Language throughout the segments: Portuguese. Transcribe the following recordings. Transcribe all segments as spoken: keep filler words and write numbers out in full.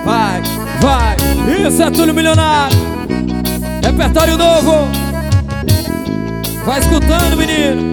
vai, vai. Isso é Túlio Milionário. Repertório novo. Vai escutando, menino.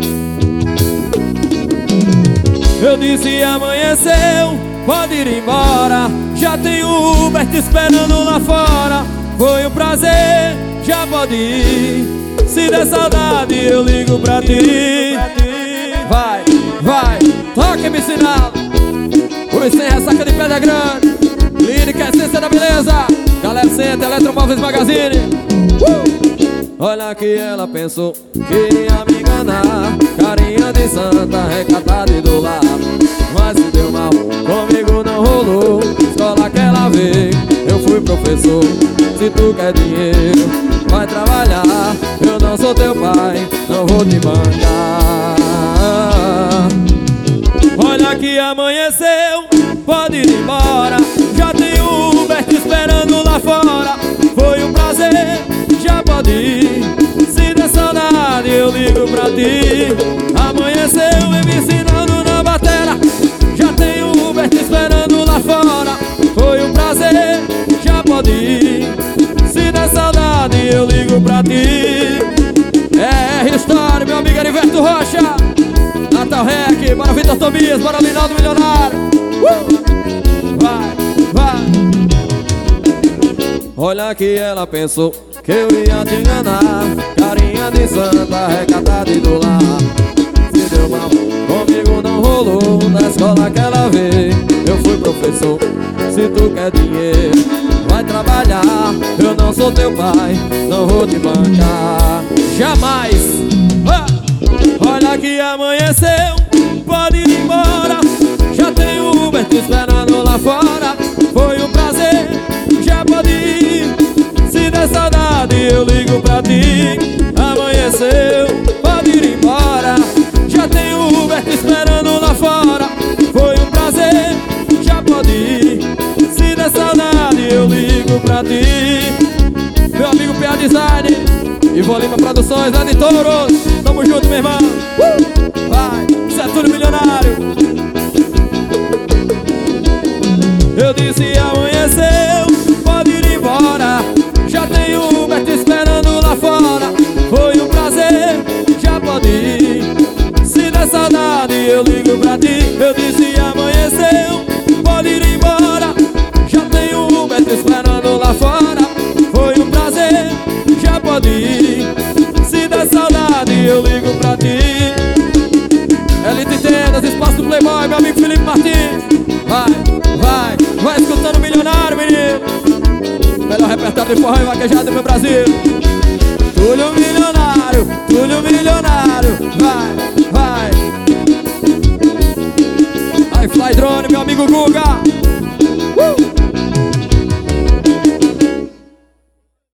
Eu disse amanheceu, pode ir embora. Já tem o Uber te esperando lá fora. Foi um prazer, já pode ir. Se der saudade eu ligo pra ti. Vai, vai, toca me sinal. Os sem ressaca de Pedra Grande. Clínica Essência da Beleza. Galera Center, Eletromóveis Magazine. uh! Olha que ela pensou, queria me enganar. Carinha de santa, recatada e do lar. Mas se deu mal, comigo não rolou. Escola que ela veio, eu fui professor. Se tu quer dinheiro, vai trabalhar. Eu não sou teu pai, não vou te bancar. Olha que amanheceu, pode ir embora. Já tem o Uber te esperando lá fora. Foi um prazer, já pode ir. Se der saudade eu ligo pra ti. Amanheceu e me ensinando na batera. Já tem o Uber te esperando lá fora. Foi um prazer, já pode ir. Se der saudade eu ligo pra ti. É R-Story, meu amigo Heriberto Rocha. Natal Rec, bora Vitor Tobias, bora Linaldo Milionário. uh! Vai, vai. Olha que ela pensou que eu ia te enganar. Carinha de santa, recatada e do lar. Se deu mal, comigo não rolou. Na escola que ela veio, eu fui professor. Se tu quer dinheiro, vai trabalhar. Eu não sou teu pai, não vou te bancar. Jamais. Olha que amanheceu, pode ir embora. Já tem o Uber te esperando lá fora. Foi um prazer, já pode ir. Se der saudade eu ligo pra ti. Amanheceu, pode ir embora. Já tem o Uber te esperando lá fora. Foi um prazer, já pode ir. Se der saudade eu ligo pra ti. Meu amigo P A Design e Volima Produções lá de Touros. Tamo junto, meu irmão. uh! Vai, isso é Túlio Milionário. Eu disse amanheceu, pode ir embora. Já tem o Uber te esperando lá fora. Foi um prazer, já pode ir. Se der saudade eu ligo pra ti. Eu disse amanheceu, pode ir embora. Já tem o Uber te esperando lá fora. Foi um prazer, já pode ir. Se der saudade eu ligo pra ti. Elite Tendas, Espaço do Playboy, meu amigo Felipe Martins. Vai, vai, vai escutando Milionário, menino. Melhor repertório de forró e vaquejado do meu Brasil. Túlio Milionário, Túlio Milionário. Vai, vai. Aí Fly Drone, meu amigo Guga.